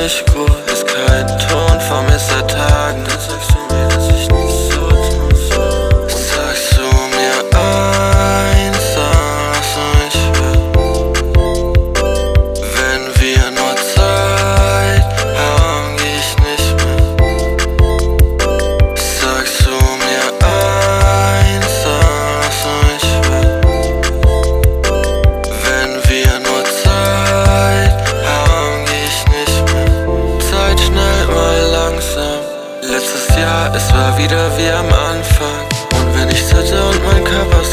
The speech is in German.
nicht gut, ist kein Ton, vermisse Tagen. Dann sagst du mir, dass ich nicht so tun soll. Sagst du mir eins, dass du mich willst. Wenn wir nur Zeit haben, geh ich nicht mit. Sagst du mir eins, dass du mich willst. Wenn wir nur Zeit haben, geh ich nicht mit. Zeit schnell mal langsam. Letztes Jahr, es war wieder wie am Anfang. Und wenn ich sitze und mein Körper